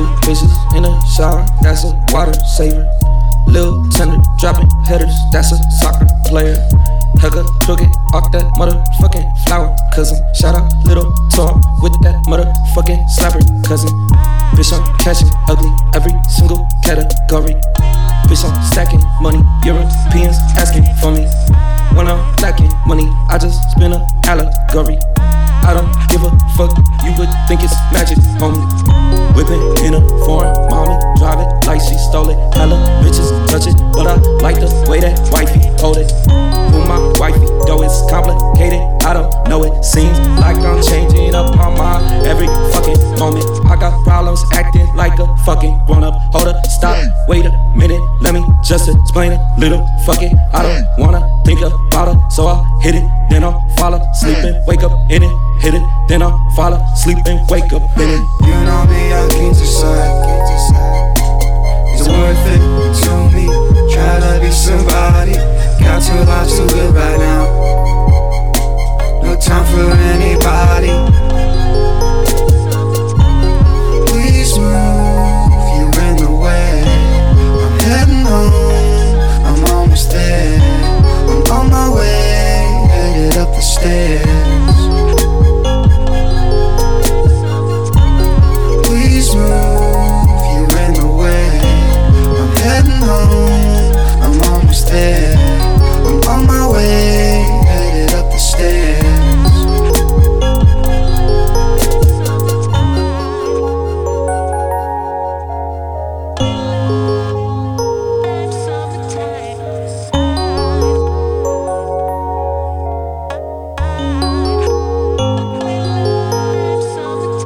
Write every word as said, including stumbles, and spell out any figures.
Two bitches in the shower, that's a water saver. Lil' tender dropping headers, that's a soccer player. Hugger, crooked, off that motherfucking flower cousin. Shout out Little Tor with that motherfucking slapper cousin. Bitch, I'm catching ugly every single category. Bitch, I'm stacking money, Europeans asking for me. When I'm lacking money, I just spin a allegory. I don't give a fuck, you would think it's magic, homie. Whipping in a foreign, mommy, drive it like she stole it. Hella bitches touch it, but I like the way that wifey hold it. Who my wifey, though it's complicated, I don't know it. Seems like I'm changing up my mind every fucking moment. I got problems acting like a fucking grown up. Hold up, stop, wait a minute, let me just explain a little. Fuck it, I don't wanna think about it, so I'll hit it, then I'll fall asleep and wake up in it. Hit it, then I'll fall asleep and wake up in it. You know me, I'm keen to